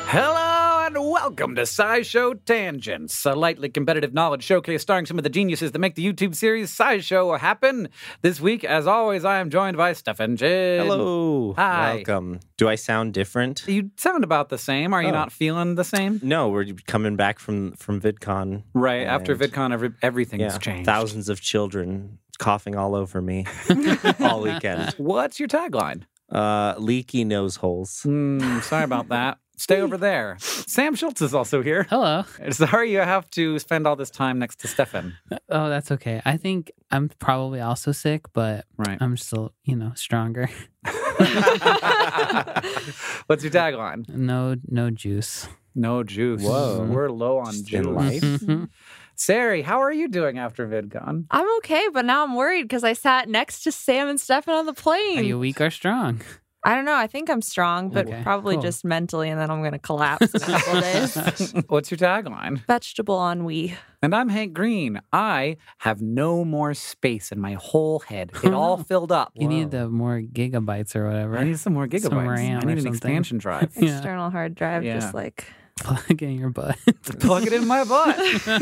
Hello and welcome to SciShow Tangents, a lightly competitive knowledge showcase starring some of the geniuses that make the YouTube series SciShow happen. This week, as always, I am joined by Stefan Jin. Hello. Hi. Welcome. Do I sound different? You sound about the same. Are you not feeling the same? No, we're coming back from VidCon. Right. After VidCon, everything's Yeah, changed. thousands of children coughing all over me all weekend. What's your tagline? Leaky nose holes. Sorry about that. Stay over there. Sam Schultz is also here. Hello. Sorry you have to spend all this time next to Stefan. Oh, that's okay. I think I'm probably also sick, but Right. I'm still, stronger. What's your tagline? No juice. No juice. Whoa. We're low on In juice. life? Sari, how are you doing after VidCon? I'm okay, but now I'm worried because I sat next to Sam and Stefan on the plane. Are you weak or strong? I don't know. I think I'm strong, but Okay, probably cool. just mentally, and then I'm going to collapse in a couple of days. What's your tagline? Vegetable ennui. And I'm Hank Green. I have no more space in my whole head. It all filled up. You need the more gigabytes or whatever. I need some more gigabytes. Some RAM I need or an something. expansion drive. Yeah. External hard drive, Yeah. just like... Plug in your butt. Plug it in my butt.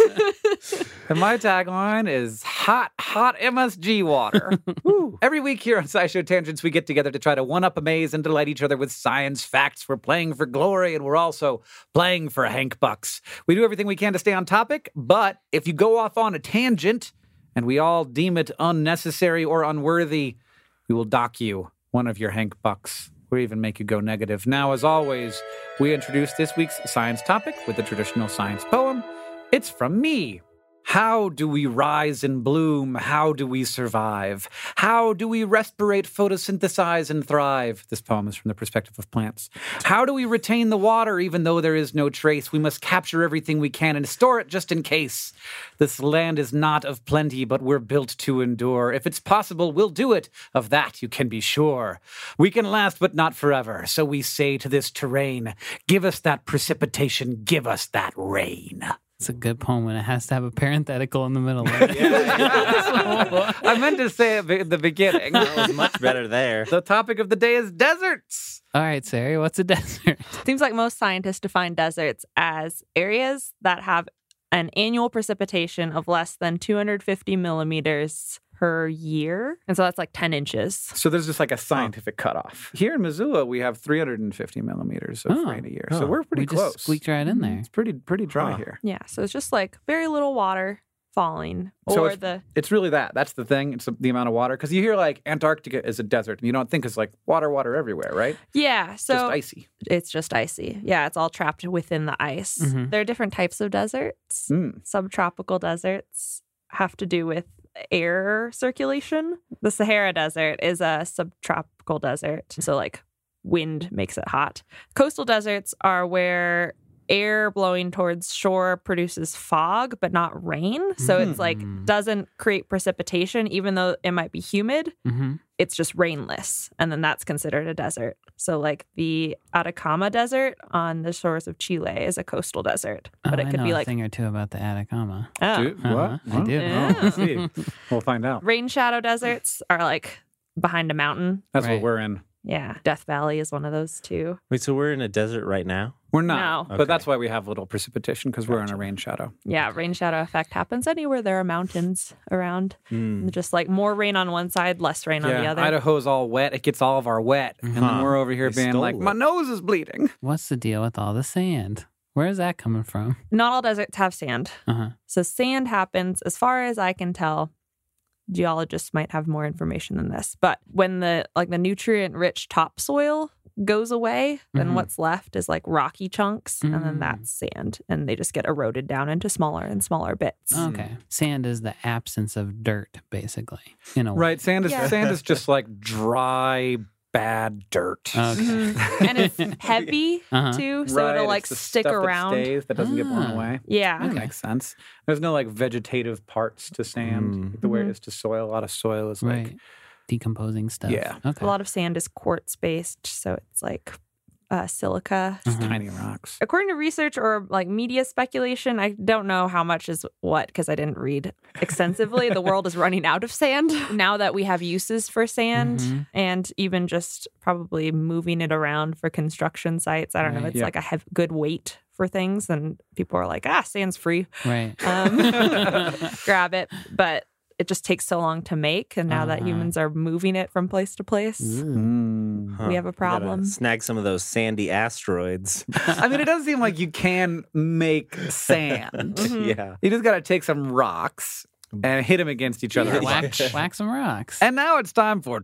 And my tagline is hot MSG water. Woo. Every week here on SciShow Tangents, we get together to try to one-up, amaze, and delight each other with science facts. We're playing for glory, and we're also playing for Hank Bucks. We do everything we can to stay on topic, but if you go off on a tangent, and we all deem it unnecessary or unworthy, we will dock you one of your Hank Bucks. Or even make you go negative. Now, as always, we introduce this week's science topic with a traditional science poem. It's from me. How do we rise and bloom? How do we survive? How do we respirate, photosynthesize, and thrive? This poem is from the perspective of plants. How do we retain the water even though there is no trace? We must capture everything we can and store it just in case. This land is not of plenty, but we're built to endure. If it's possible, we'll do it. Of that you can be sure. We can last, but not forever. So we say to this terrain, give us that precipitation, give us that rain. It's a good poem when it has to have a parenthetical in the middle of it. I meant to say it at the beginning. That was much better there. The topic of the day is deserts. All right, Sari, what's a desert? Seems like most scientists define deserts as areas that have an annual precipitation of less than 250 millimeters per year. And so that's like 10 inches. So there's just like a scientific cutoff. Here in Missoula, we have 350 millimeters of Oh. rain a year. So we're pretty We close. just squeaked right in there. It's pretty dry Huh. here. Yeah, so it's just like very little water falling. So Or it's- It's really that. That's the thing. It's the amount of water. Because you hear like Antarctica is a desert. And you don't think it's like water everywhere, right? Yeah, so Just icy. it's just icy. Yeah, it's all trapped within the ice. Mhm. There are different types of deserts. Mm. Subtropical deserts have to do with air circulation. The Sahara Desert is a subtropical desert. So like wind makes it hot. Coastal deserts are where air blowing towards shore produces fog, but not rain. So it's like doesn't create precipitation, even though it might be humid. Mm-hmm. It's just rainless. And then that's considered a desert. So like the Atacama Desert on the shores of Chile is a coastal desert. But it I could know be a like, thing or two about the Atacama. oh. Dude, Uh-huh. what? I do. Yeah. Oh, let's see. We'll find out. Rain shadow deserts are like behind a mountain. That's Right. what we're in. Yeah. Death Valley is one of those too. Wait, so we're in a desert right now? We're not. No. But Okay. that's why we have little precipitation because we're in a rain shadow. Yeah. Rain shadow effect happens anywhere there are mountains around. Just like more rain on one side, less rain on the other. Idaho's all wet. It gets all of our wet. And then Huh. we're over here They being stole like, it. my nose is bleeding. What's the deal with all the sand? Where is that coming from? Not all deserts have sand. Uh-huh. So sand happens, as far as I can tell. Geologists might have more information than this, but when the nutrient-rich topsoil goes away, then Mhm. what's left is like rocky chunks, and then Mm. that's sand, and they just get eroded down into smaller and smaller bits. Okay. Sand is the absence of dirt, basically, in a way. Right. Sand is Yeah. just like dry, bad dirt. Okay. Mhm. And it's heavy Uh-huh. too, so Right, it'll it's like the stick stuff around. That stays, that doesn't get blown Ah. away. Yeah. That makes sense. There's no like vegetative parts to sand the way it is to soil. A lot of soil is like Right. Decomposing stuff. Yeah. Okay. A lot of sand is quartz based, so it's like silica. Mhm. Tiny rocks. According to research or like media speculation, I don't know how much is what because I didn't read extensively. The world is running out of sand now that we have uses for sand Mhm. and even just probably moving it around for construction sites. I don't know. Right. It's Yeah. like a good weight for things, and people are like, sand's free. Right. Grab it. But it just takes so long to make. And now that Uh-huh. humans are moving it from place to place, Mm. we have a Gotta problem. Snag some of those sandy asteroids. I mean, it does seem like you can make sand. Mhm. Yeah. You just got to take some rocks and hit them against each other. Wax some rocks. And now it's time for.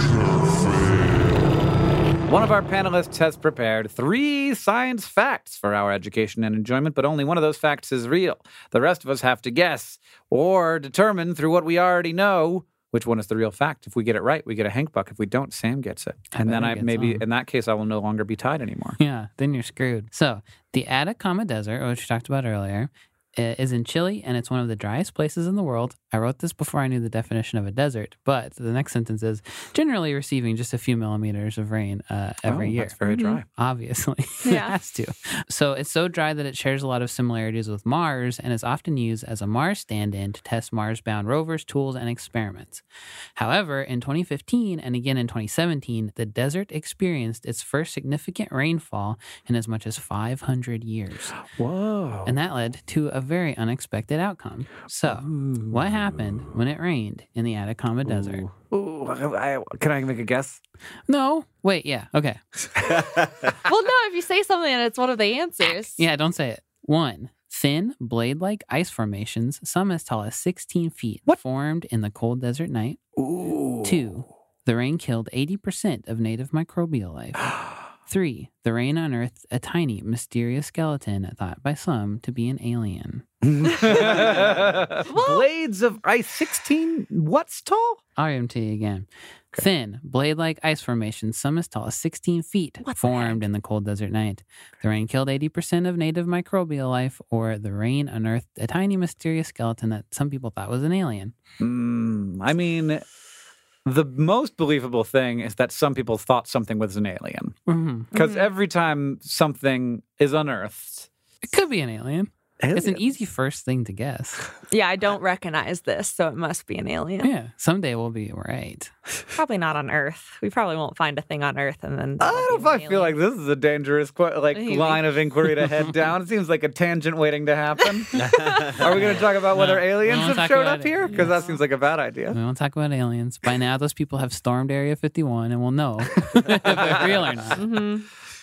One of our panelists has prepared 3 science facts for our education and enjoyment, but only one of those facts is real. The rest of us have to guess or determine through what we already know which one is the real fact. If we get it right, we get a Hank Buck. If we don't, Sam gets it. And then bet he I gets maybe one. in that case I will no longer be tied anymore. Yeah, then you're screwed. So, the Atacama Desert, which we talked about earlier, is in Chile, and it's one of the driest places in the world. I wrote this before I knew the definition of a desert, but the next sentence is generally receiving just a few millimeters of rain every year. That's very dry. Obviously. Yeah. It has to. So it's so dry that it shares a lot of similarities with Mars and is often used as a Mars stand-in to test Mars-bound rovers, tools, and experiments. However, in 2015 and again in 2017, the desert experienced its first significant rainfall in as much as 500 years. Whoa. And that led to a very unexpected outcome. So, what happened when it rained in the Atacama Desert? Can I make a guess? No. Wait, yeah. Okay. Well, no, if you say something and it's one of the answers. Yeah, don't say it. 1. Thin, blade-like ice formations, some as tall as 16 feet, formed in the cold desert night. Ooh. 2. The rain killed 80% of native microbial life. 3. The rain unearthed a tiny, mysterious skeleton thought by some to be an alien. Blades of ice 16 what's tall? I'll read them to you again. Thin, blade-like ice formations, some as tall as 16 feet, formed in the cold desert night. The rain killed 80% of native microbial life, or the rain unearthed a tiny, mysterious skeleton that some people thought was an alien. I mean, the most believable thing is that some people thought something was an alien. Mm-hmm. Because every time something is unearthed, It could be an alien. It's an easy first thing to guess. Yeah, I don't recognize this, so it must be an alien. Yeah, someday we'll be right. Probably not on Earth. We probably won't find a thing on Earth, and then I don't know if I feel like this is a dangerous Maybe. line of inquiry to head down. It seems like a tangent waiting to happen. Are we going to talk about whether aliens won't have talk showed about up it. here? Because that seems like a bad idea. We won't talk about aliens. By now, those people have stormed Area 51 and we'll know if they're real or not.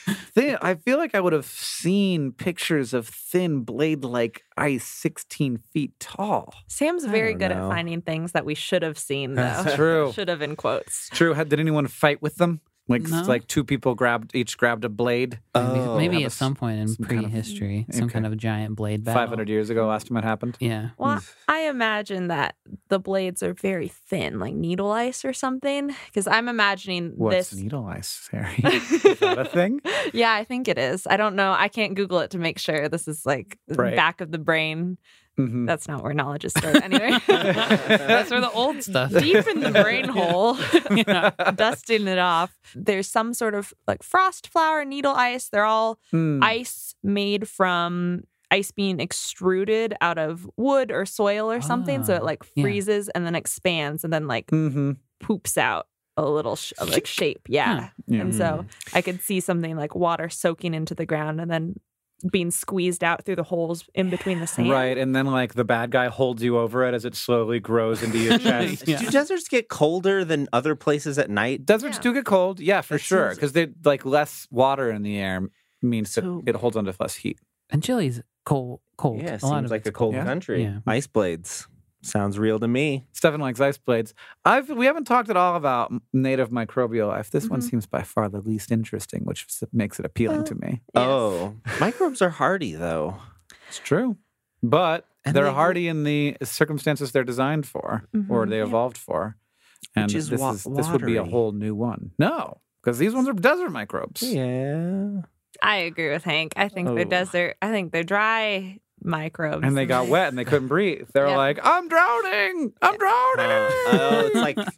I feel like I would have seen pictures of thin blade-like ice 16 feet tall. Sam's very don't good know. at finding things that we should have seen, though. That's true. Should have in quotes. True. Did anyone fight with them? No. Like 2 people each grabbed a blade Maybe have at some point in some kind of- prehistory, some okay. kind of giant blade battle. 500 years ago. Last time it happened. Yeah. Well, I imagine that the blades are very thin, like needle ice or something. Because I'm imagining What's this. needle ice, Harry? Is that a thing? Yeah, I think it is. I don't know. I can't Google it to make sure. This is like the Right. back of the brain. Mhm. That's not where knowledge is stored. Anyway, That's where the old stuff. deep in the brain hole, dusting it off. There's some sort of like frost flower, needle ice. They're all ice made from ice being extruded out of wood or soil or something. So it like yeah. freezes and then expands and then like Mm-hmm. poops out a little like shape. Yeah. Yeah. And so I could see something like water soaking into the ground and then being squeezed out through the holes in between the sand. Right, and then like the bad guy holds you over it as it slowly grows into your chest. Yeah. Do deserts get colder than other places at night? Deserts Yeah. do get cold, yeah, for That sure, seems- because they like less water in the air means that So- it holds onto less heat. And Chile's cold. Yeah, a lot seems of like it's a cold Yeah. country. Yeah. Ice blades. Sounds real to me. Stefan likes ice blades. We haven't talked at all about native microbial life. This one Mhm. seems by far the least interesting, which makes it appealing to me. Yes. Oh, microbes are hardy though. It's true, but And they're they- hardy in the circumstances they're designed for or Mhm. they Yeah. evolved for. And Which is this would be a watery. whole new one. No, because these ones are desert microbes. Yeah. I agree with Hank. I think they're Oh. desert. I think they're dry microbes. And they got wet and they couldn't breathe. They were Yeah. like, I'm drowning. I'm drowning. Oh, it's like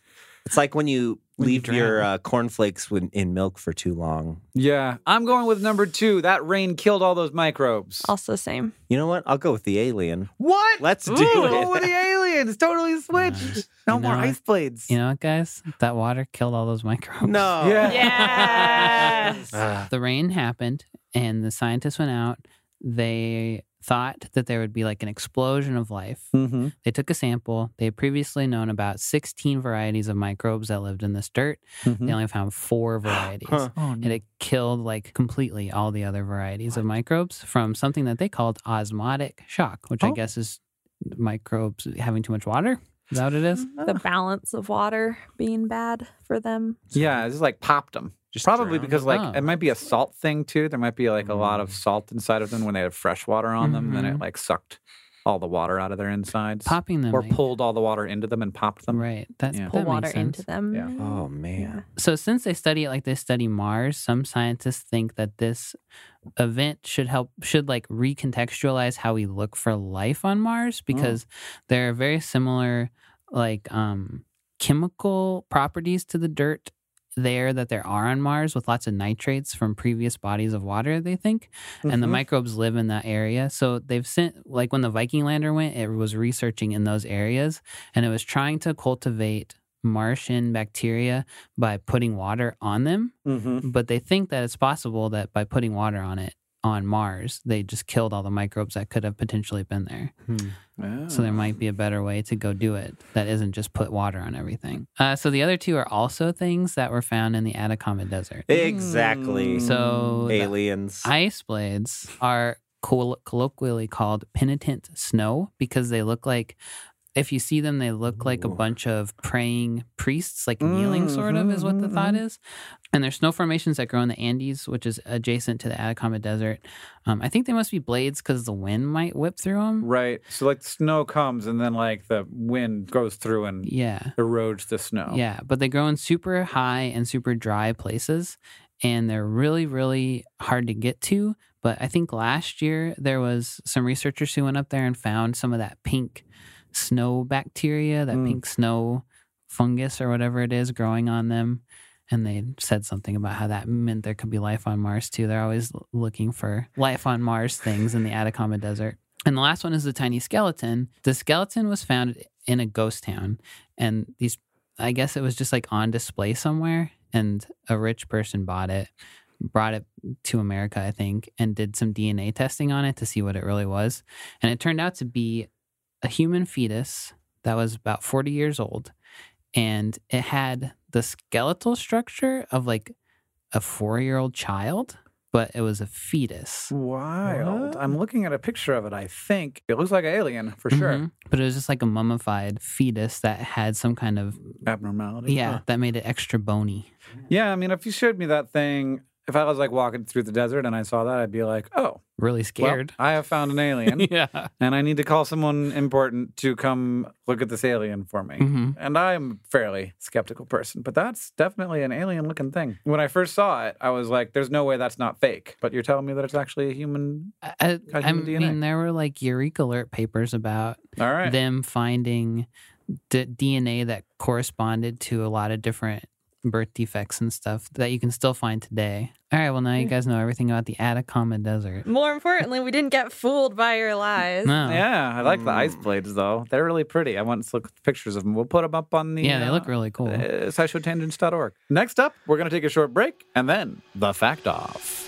It's like when you When you leave your cornflakes in milk for too long. Yeah. I'm going with number 2. That rain killed all those microbes. Also same. You know what? I'll go with the alien. What? Let's do Go with it. the aliens. Totally switched. No You know more what? ice blades. You know what, guys? That water killed all those microbes. No. Yeah. Yes. The rain happened, and the scientists went out. They thought that there would be like an explosion of life. Mm-hmm. They took a sample. They had previously known about 16 varieties of microbes that lived in this dirt. They only found 4 varieties. Huh. Oh, And it killed like completely all the other varieties of microbes from something that they called osmotic shock, which I Oh. guess is microbes having too much water. Is that what it is? The balance of water being bad for them. Yeah, it just like popped them. Just Probably drowned because them. like Oh. it might be a salt thing too. There might be like a lot of salt inside of them when they had fresh water on them. Then it Mhm. like sucked all the water out of their insides. Popping them. Or like- pulled all the water into them and popped them. Right. That, Yeah. that Pull makes water sense. into them. Yeah. Oh, man. So since they study it like they study Mars, some scientists think that this event should like recontextualize how we look for life on Mars because there are very similar like chemical properties to the dirt there that there are on Mars with lots of nitrates from previous bodies of water, they think. And the Mhm. microbes live in that area. So they've sent, like when the Viking lander went, it was researching in those areas and it was trying to cultivate Martian bacteria by putting water on them. Mhm. But they think that it's possible that by putting water on it on Mars, they just killed all the microbes that could have potentially been there. So there might be a better way to go do it that isn't just put water on everything. So the other 2 are also things that were found in the Atacama Desert. Exactly. So the Aliens. ice blades are colloquially called penitent snow because they look like, if you see them, they look like a bunch of praying priests, like kneeling, sort of, is what the thought is. And there's snow formations that grow in the Andes, which is adjacent to the Atacama Desert. I think they must be blades because the wind might whip through them. Right. So like the snow comes and then like the wind goes through and Yeah. erodes the snow. Yeah. But they grow in super high and super dry places. And they're really, really hard to get to. But I think last year there was some researchers who went up there and found some of that pink snow bacteria, that pink snow fungus or whatever it is growing on them. And they said something about how that meant there could be life on Mars too. They're always looking for life on Mars things in the Atacama Desert. And the last one is the tiny skeleton. The skeleton was found in a ghost town. And I guess it was just like on display somewhere. And a rich person bought it, brought it to America, I think, and did some DNA testing on it to see what it really was. And it turned out to be a human fetus that was about 40 years old. And it had the skeletal structure of like a 4-year-old child, but it was a fetus. Wild. I'm looking at a picture of it, I think. It looks like an alien for sure. Mhm. But it was just like a mummified fetus that had some kind of, Abnormality. that made it extra bony. Yeah, I mean, if you showed me that thing, if I was like walking through the desert and I saw that, I'd be like, oh, Really scared. well, I have found an alien. Yeah. And I need to call someone important to come look at this alien for me. hmm And I'm a fairly skeptical person, but that's definitely an alien looking thing. When I first saw it, I was like, there's no way that's not fake. But you're telling me that it's actually a human. I human DNA. mean, there were like Eureka Alert papers about All right. them finding DNA that corresponded to a lot of different birth defects and stuff that you can still find today. All right, well, now you guys know everything about the Atacama Desert. More importantly, we didn't get fooled by your lies. No. Yeah, I like the ice blades, though. They're really pretty. I want to look at pictures of them. We'll put them up on the Yeah, they look really cool. SciShowTangents.org. Next up, we're going to take a short break, and then the Fact Off.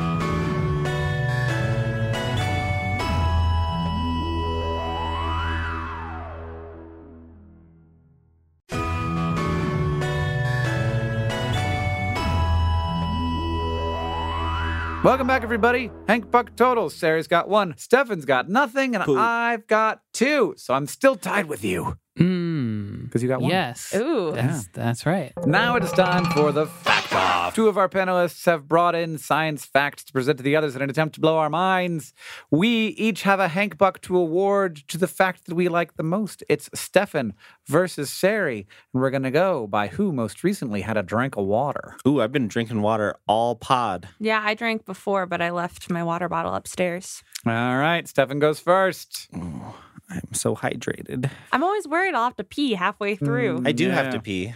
Welcome back, everybody. Hank Buck totals. Sarah's got 1, Stefan's got nothing, and Poop. I've got 2. So I'm still tied with you because you got 1. Yes. Ooh. That's right. Now it is time for the Fact Off. 2 of our panelists have brought in science facts to present to the others in an attempt to blow our minds. We each have a Hank Buck to award to the fact that we like the most. It's Stefan versus Sari, and we're going to go by who most recently had a drink of water. Ooh, I've been drinking water all pod. Yeah, I drank before, but I left my water bottle upstairs. All right, Stefan goes first. I'm so hydrated. I'm always worried I'll have to pee halfway through. I do have Yeah. to pee.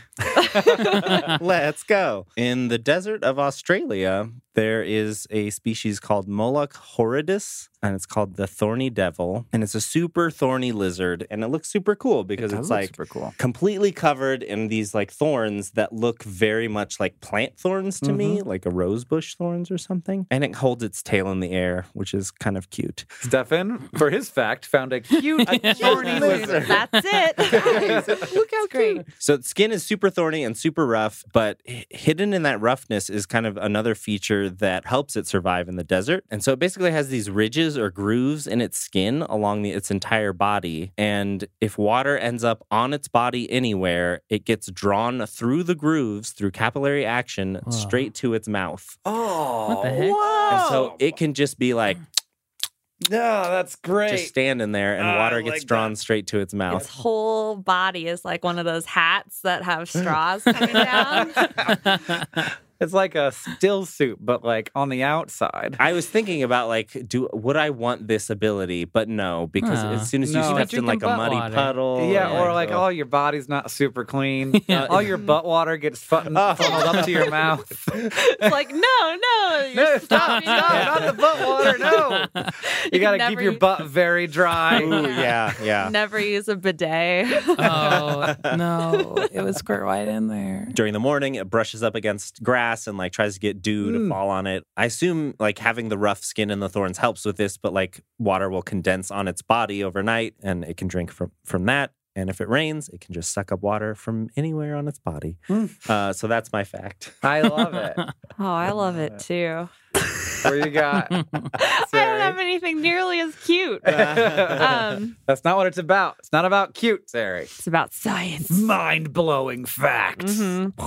Let's go. In the desert of Australia, there is a species called Moloch horridus, and it's called the thorny devil. And it's a super thorny lizard, and it looks super cool because It does it's look like super cool. completely covered in these like thorns that look very much like plant thorns to me, like a rosebush thorns or something. And it holds its tail in the air, which is kind of cute. Stefan, for his fact, found a cute thorny lizard. That's it. Guys, look how great. cute. So its skin is super thorny and super rough, but hidden in that roughness is kind of another feature that helps it survive in the desert. And so it basically has these ridges or grooves in its skin along its entire body. And if water ends up on its body anywhere, it gets drawn through the grooves through capillary action Whoa. straight to its mouth. Oh, What the heck? Whoa. And so it can just be like No, that's great. just standing there, and I water gets like drawn that. straight to its mouth. Its whole body is like one of those hats that have straws coming down. It's like a still suit, but like on the outside. I was thinking about like, would I want this ability? But no, because Huh. as soon as you No. stepped in Drinking like a butt muddy water. puddle, Yeah, and or like oh. all your body's not super clean. Yeah. All your butt water gets funneled up to your mouth. It's like, no, No, you're stop, stopping stop, it. not the butt water, no. You gotta keep never your use- butt very dry. Ooh, yeah. Never use a bidet. Oh, no. It would squirt right in there. During the morning, it brushes up against grass and like tries to get dew to fall on it. I assume like having the rough skin and the thorns helps with this, but like water will condense on its body overnight, and it can drink from that. And if it rains, it can just suck up water from anywhere on its body. So that's my fact. I love it. Oh, I love it too. What do you got? I don't have anything nearly as cute. That's not what it's about. It's not about cute, Sari. It's about science. Mind-blowing facts.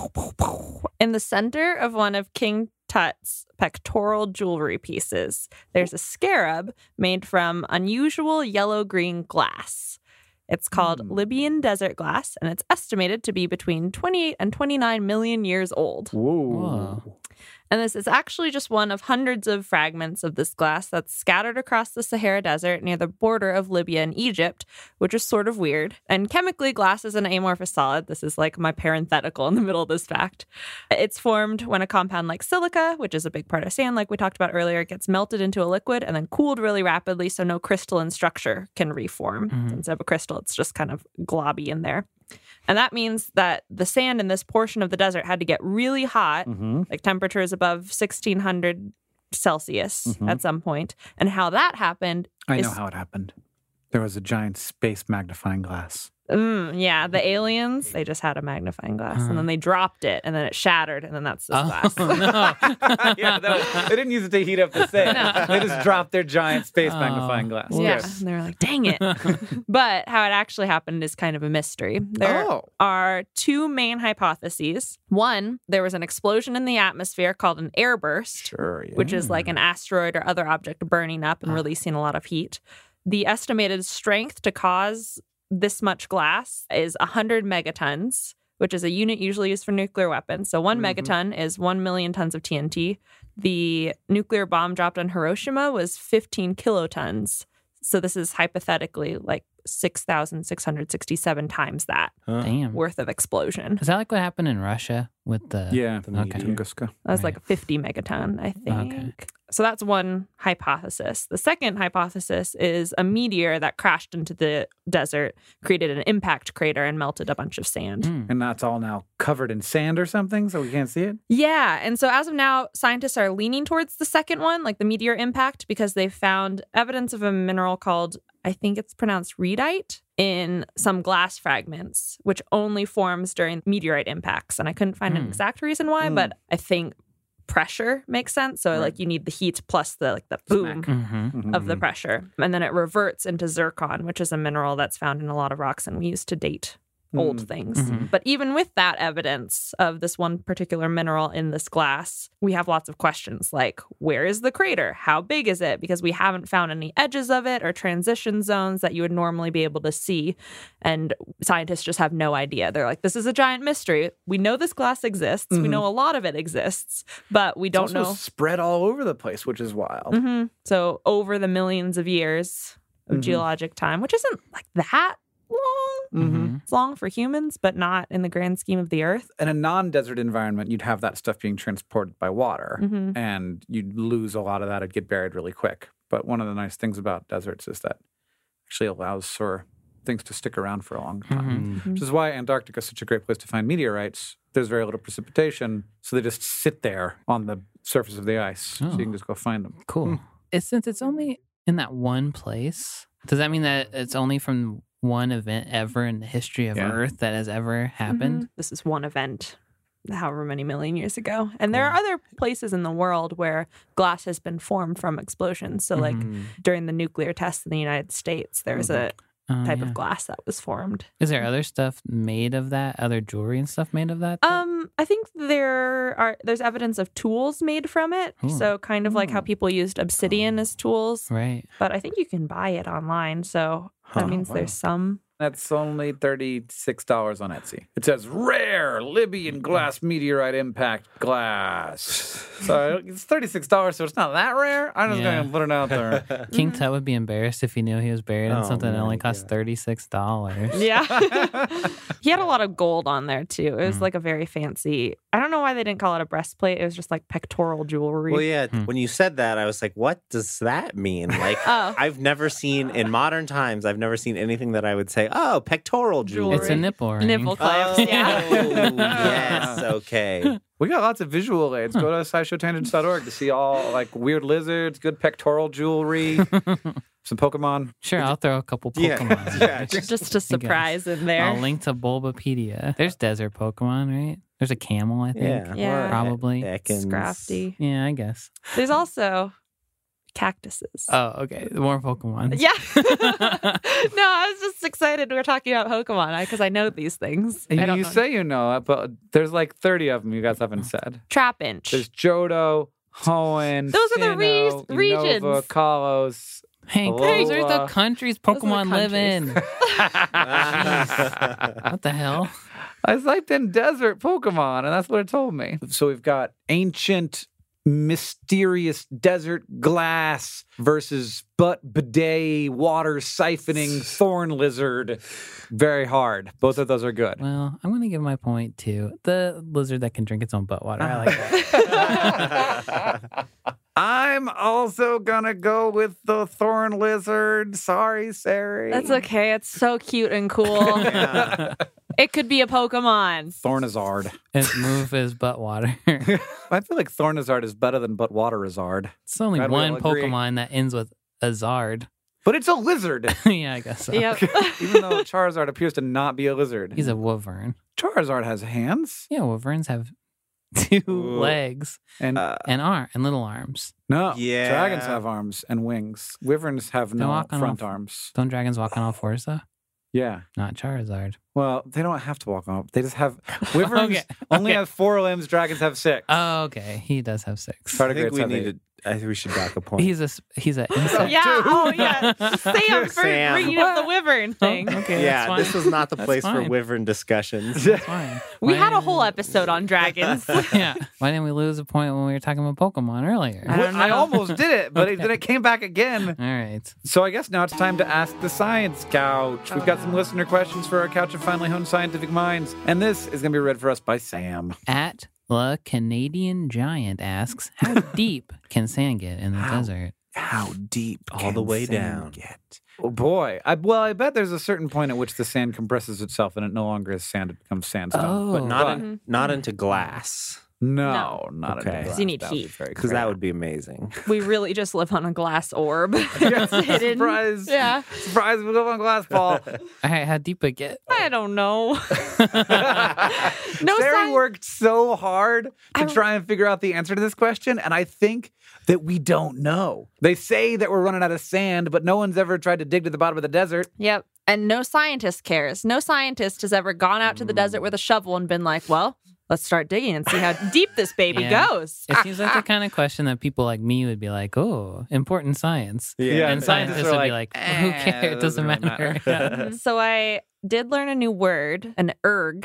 In the center of one of King Tut's pectoral jewelry pieces, there's a scarab made from unusual yellow-green glass. It's called Libyan desert glass, and it's estimated to be between 28 and 29 million years old. Whoa. And this is actually just one of hundreds of fragments of this glass that's scattered across the Sahara Desert near the border of Libya and Egypt, which is sort of weird. And chemically, glass is an amorphous solid. This is like my parenthetical in the middle of this fact. It's formed when a compound like silica, which is a big part of sand, like we talked about earlier, gets melted into a liquid and then cooled really rapidly so no crystalline structure can reform. Instead of a crystal, it's just kind of globby in there. And that means that the sand in this portion of the desert had to get really hot, like temperatures above 1600 Celsius at some point. And how that happened I is, know how it happened. There was a giant space magnifying glass. yeah, the aliens, they just had a magnifying glass and then they dropped it and then it shattered and then that's this glass. Yeah, they didn't use it to heat up the sand. They just dropped their giant space magnifying glass. Yeah, Yes. and they were like, dang it. But how it actually happened is kind of a mystery. There are two main hypotheses. One, there was an explosion in the atmosphere called an airburst, Sure, yeah. which is like an asteroid or other object burning up and releasing a lot of heat. The estimated strength to cause this much glass is 100 megatons, which is a unit usually used for nuclear weapons. So 1 megaton is 1 million tons of TNT. The nuclear bomb dropped on Hiroshima was 15 kilotons. So this is hypothetically like 6,667 times that Damn. worth of explosion. Is that like what happened in Russia with the... Yeah, Okay. Tunguska. That was like a 50 megaton, I think. Okay. So that's one hypothesis. The second hypothesis is a meteor that crashed into the desert, created an impact crater, and melted a bunch of sand. And that's all now covered in sand or something, so we can't see it? Yeah. And so as of now, scientists are leaning towards the second one, like the meteor impact, because they've found evidence of a mineral called, I think it's pronounced reedite, in some glass fragments, which only forms during meteorite impacts. And I couldn't find an exact reason why, but I think pressure makes sense. So like you need the heat plus the boom Mm-hmm. of the pressure. And then it reverts into zircon, which is a mineral that's found in a lot of rocks and we use to date old things. But even with that evidence of this one particular mineral in this glass, we have lots of questions like, where is the crater? How big is it? Because we haven't found any edges of it or transition zones that you would normally be able to see. And scientists just have no idea. They're like, this is a giant mystery. We know this glass exists. We know a lot of it exists, but we don't It's also know. spread all over the place, which is wild. So over the millions of years of geologic time, which isn't like that long. Mm-hmm. It's long for humans, but not in the grand scheme of the earth. In a non-desert environment, you'd have that stuff being transported by water, Mhm. and you'd lose a lot of that. It'd get buried really quick. But one of the nice things about deserts is that it actually allows for things to stick around for a long time. Mhm. Which is why Antarctica is such a great place to find meteorites. There's very little precipitation, so they just sit there on the surface of the ice. So you can just go find them. Cool. Since it's only in that one place, does that mean that it's only from one event ever in the history of Yeah. Earth that has ever happened? Mhm. This is one event, however many million years ago. And there are other places in the world where glass has been formed from explosions. So, like during the nuclear tests in the United States, there was a Oh, type yeah. of glass that was formed. Is there other stuff made of that? Other jewelry and stuff made of that? I think there's evidence of tools made from it. Ooh. So kind of like how people used obsidian as tools. Right. But I think you can buy it online. So that means there's some. That's only $36 on Etsy. It says rare Libyan glass meteorite impact glass. So it's $36, so it's not that rare. I'm just Yeah. going to put it out there. King Tut would be embarrassed if he knew he was buried in Oh something that my only cost God. $36. Yeah. He had a lot of gold on there too. It was like a very fancy. I don't know why they didn't call it a breastplate. It was just like pectoral jewelry. Well, yeah. When you said that, I was like, "What does that mean?" Like, Oh. I've never seen in modern times. I've never seen anything that I would say, "Oh, pectoral jewelry." It's a nipple ring. Nipple clamps. Oh, Yeah. yes. Okay. We got lots of visual aids. Go to SciShowTangents.org to see all like weird lizards, good pectoral jewelry, some Pokemon. Sure, I'll throw a couple Yeah. Pokemon. Yeah. Just a surprise in there. I'll link to Bulbapedia. There's desert Pokemon, right? There's a camel, I think. Yeah. Yeah. Or Probably. Ekans. Scrafty. Yeah, I guess. There's also cactuses. Oh, okay. More Pokemon. Yeah. No, I was just excited we were talking about Pokemon because I know these things. I don't You know. say you know it, but there's like 30 of them you guys haven't said. Trapinch. There's Johto, Hoenn, Those are the Sinnoh, regions. Unova, Kalos. Hank, Hello, those are the countries those are the Pokemon live in. Jeez. What the hell? I typed in desert Pokemon, and that's what it told me. So we've got ancient, mysterious desert glass versus butt bidet, water siphoning thorn lizard. Very hard. Both of those are good. Well, I'm going to give my point to the lizard that can drink its own butt water. I like that. I'm also gonna go with the thorn lizard. Sorry, Sari. That's okay. It's so cute and cool. Yeah. It could be a Pokemon. Thornizard. Its move is butt water. I feel like Thornizard is better than Buttwaterizard. It's only Glad we all one agree. Pokemon that ends with Azard. But it's a lizard. Yeah, I guess so. Yep. Even though Charizard appears to not be a lizard. He's a Wyvern. Charizard has hands. Yeah, Wyverns have two Ooh. legs And and little arms. no, Yeah. dragons have arms and wings. Wyverns have They no walk on front all- arms. Don't dragons walk on all fours though? Yeah. Not Charizard. Well, they don't have to walk on. They just have Wyverns Okay, only okay. have 4 limbs. Dragons have 6. Oh, okay. He does have 6. I think Tardigrades we have 8. need to. I think we should dock a point. He's an insect. Yeah. Oh, yeah. Sam for Sam. bringing up the Wyvern thing. Okay, yeah, that's fine. this was not the That's place for fine. Wyvern discussions. That's fine. We Why had a didn't- whole episode on dragons. Yeah. Why didn't we lose a point when we were talking about Pokemon earlier? I don't I know. almost did it, but then it came back again. All right. So I guess now it's time to ask the Science Couch. We've got some listener questions for our Couch of Finely Honed Scientific Minds, and this is going to be read for us by Sam. At the Canadian Giant asks, how deep can sand get in the desert? How deep? All the way down. Get? Oh boy! I bet there's a certain point at which the sand compresses itself and it no longer is sand; it becomes sandstone. Oh. But not But- not into glass, No, not Okay. into 'Cause you need glass. That would be heat. very because crazy. that would be amazing. We really just live on a glass orb. Yes, It's hidden. surprise! Yeah. Surprise! We live on glass ball. All right, how deep it get? I don't know. No Sari science. worked so hard to try and figure out the answer to this question, and I think that we don't know. They say that we're running out of sand, but no one's ever tried to dig to the bottom of the desert. Yep. And no scientist cares. No scientist has ever gone out to the desert with a shovel and been like, well, let's start digging and see how deep this baby Yeah. goes. It seems like the kind of question that people like me would be like, oh, important science. Yeah, And scientists are would be like, who cares? It doesn't matter. Yeah. So I did learn a new word, an erg,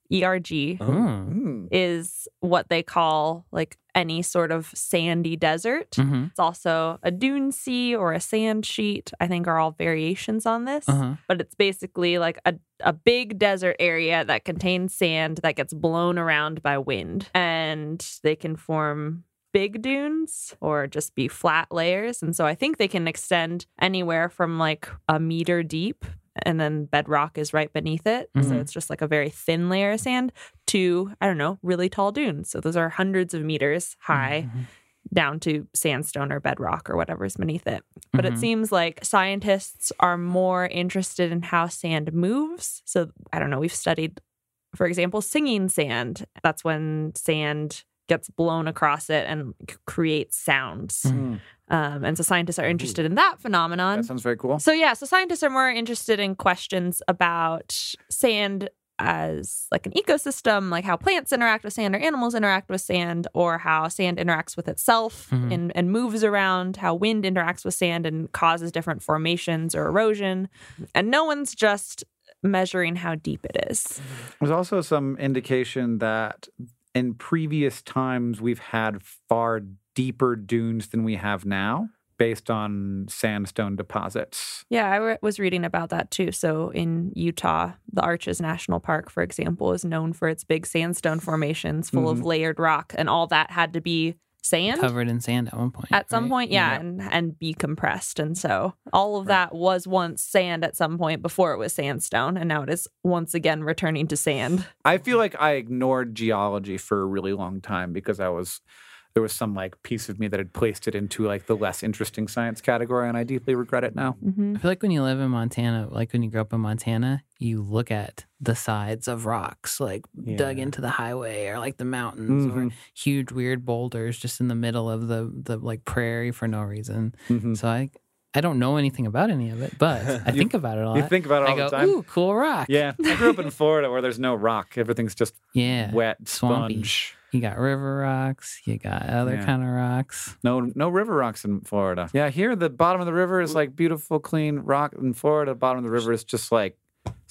ERG, Mm. is what they call like any sort of sandy desert. Mm-hmm. It's also a dune sea or a sand sheet, I think are all variations on this. Uh-huh. But it's basically like a big desert area that contains sand that gets blown around by wind. And they can form big dunes or just be flat layers. And so I think they can extend anywhere from like a meter deep, and then bedrock is right beneath it. So Mhm. it's just like a very thin layer of sand, to, I don't know, really tall dunes. So those are hundreds of meters high Mhm. down to sandstone or bedrock or whatever's beneath it. But Mhm. it seems like scientists are more interested in how sand moves. So I don't know, we've studied, for example, singing sand. That's when sand gets blown across it and creates sounds. Mhm. And so scientists are interested in that phenomenon. That sounds very cool. So yeah, so scientists are more interested in questions about sand as like an ecosystem, like how plants interact with sand or animals interact with sand, or how sand interacts with itself Mhm. and moves around, how wind interacts with sand and causes different formations or erosion. And no one's just measuring how deep it is. There's also some indication that in previous times we've had far deeper dunes than we have now based on sandstone deposits. Yeah, I was reading about that too. So in Utah, the Arches National Park, for example, is known for its big sandstone formations full of layered rock, and all that had to be sand Covered in sand at one point. at some right? point, yeah, and be compressed. And so all of that was once sand at some point before it was sandstone, and now it is once again returning to sand. I feel like I ignored geology for a really long time because there was some like piece of me that had placed it into like the less interesting science category, and I deeply regret it now. Mm-hmm. I feel like when you live in Montana, like when you grow up in Montana, you look at the sides of rocks, like dug into the highway, or like the mountains, or huge weird boulders just in the middle of the like prairie for no reason. So I don't know anything about any of it, but I think about it a lot. You think about it all I go, the time. ooh, cool rock. Yeah, I grew up in Florida where there's no rock. Everything's just Yeah. wet, Swampy. sponge. You got river rocks. You got other Yeah. kind of rocks. No river rocks in Florida. Yeah, here the bottom of the river is like beautiful, clean rock. In Florida, the bottom of the river is just like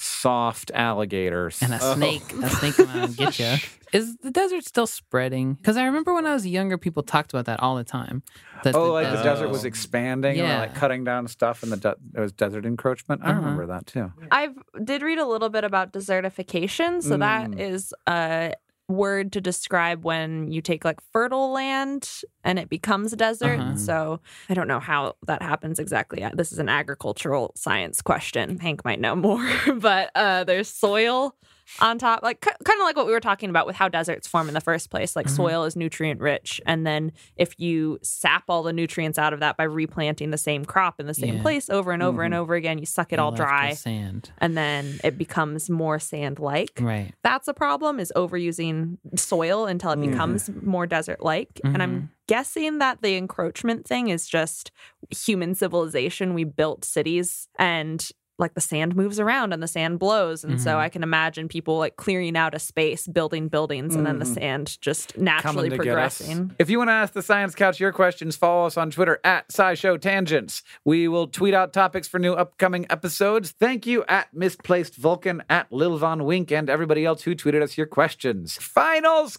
soft alligators. And a snake come out and get you. Is the desert still spreading? Because I remember when I was younger, people talked about that all the time. That the desert was expanding, or Yeah. like cutting down stuff, and there was desert encroachment. I remember that too. I did read a little bit about desertification. So that is a word to describe when you take like fertile land and it becomes a desert. So I don't know how that happens exactly. This is an agricultural science question. Hank might know more, but there's soil on top, like kind of like what we were talking about with how deserts form in the first place. Like soil is nutrient rich, and then if you sap all the nutrients out of that by replanting the same crop in the same place over and over and over again, you suck it all dry, sand. and then it becomes more sand-like. Right. That's a problem, is overusing soil until it becomes more desert-like. And I'm guessing that the encroachment thing is just human civilization. We built cities, and like the sand moves around and the sand blows. And so I can imagine people like clearing out a space, building buildings, and then the sand just naturally Coming to get us. progressing. If you want to ask the Science Couch your questions, follow us on Twitter at SciShow Tangents. We will tweet out topics for new upcoming episodes. Thank you at Misplaced Vulcan, at Lil Von Wink, and everybody else who tweeted us your questions. Final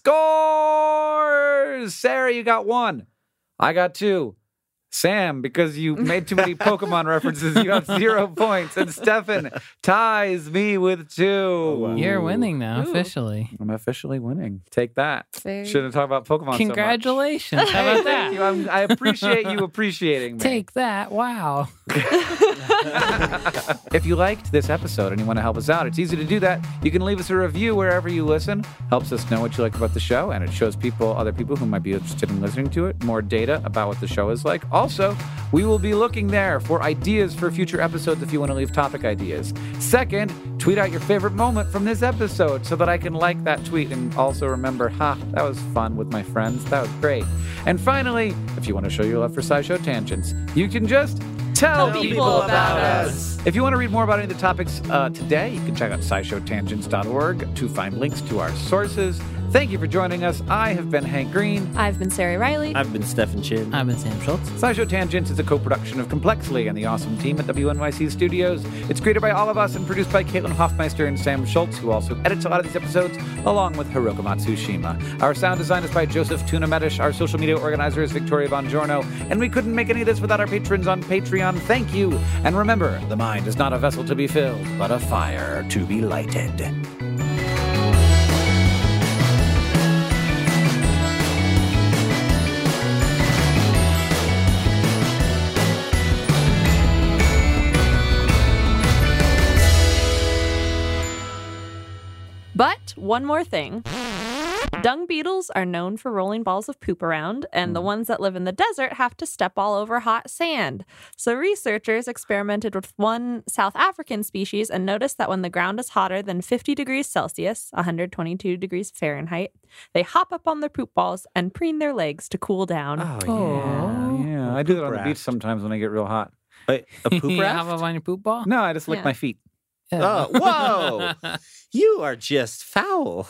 scores! Sarah, you got 1. I got 2. Sam, because you made too many Pokemon references, you got 0 points. And Stefan ties me with 2. You're winning now, officially. I'm officially winning. Take that. Very- Shouldn't talk about Pokemon so much. Congratulations. How about that? Thank you. I appreciate you appreciating me. Take that. Wow. If you liked this episode and you want to help us out, it's easy to do that. You can leave us a review wherever you listen. Helps us know what you like about the show, and it shows other people who might be interested in listening to it, more data about what the show is like. Also, we will be looking there for ideas for future episodes if you want to leave topic ideas. Second, tweet out your favorite moment from this episode so that I can like that tweet and also remember, that was fun with my friends. That was great. And finally, if you want to show your love for SciShow Tangents, you can just tell people about us. If you want to read more about any of the topics today, you can check out SciShowTangents.org to find links to our sources. Thank you for joining us. I have been Hank Green. I've been Sarah Riley. I've been Stefan Chin. I've been Sam Schultz. SciShow Tangents is a co-production of Complexly and the awesome team at WNYC Studios. It's created by all of us and produced by Caitlin Hoffmeister and Sam Schultz, who also edits a lot of these episodes, along with Hiroka Matsushima. Our sound design is by Joseph Tuna-Medish. Our social media organizer is Victoria Bongiorno. And we couldn't make any of this without our patrons on Patreon. Thank you. And remember, the mind is not a vessel to be filled, but a fire to be lighted. But one more thing. Dung beetles are known for rolling balls of poop around, and the ones that live in the desert have to step all over hot sand. So researchers experimented with one South African species and noticed that when the ground is hotter than 50 degrees Celsius, 122 degrees Fahrenheit, they hop up on their poop balls and preen their legs to cool down. Oh, Yeah, I do that on the raft. beach sometimes when I get real hot. Wait, a poop You raft? hop up on your poop ball? No, I just lick Yeah. my feet. Oh, whoa! You are just foul.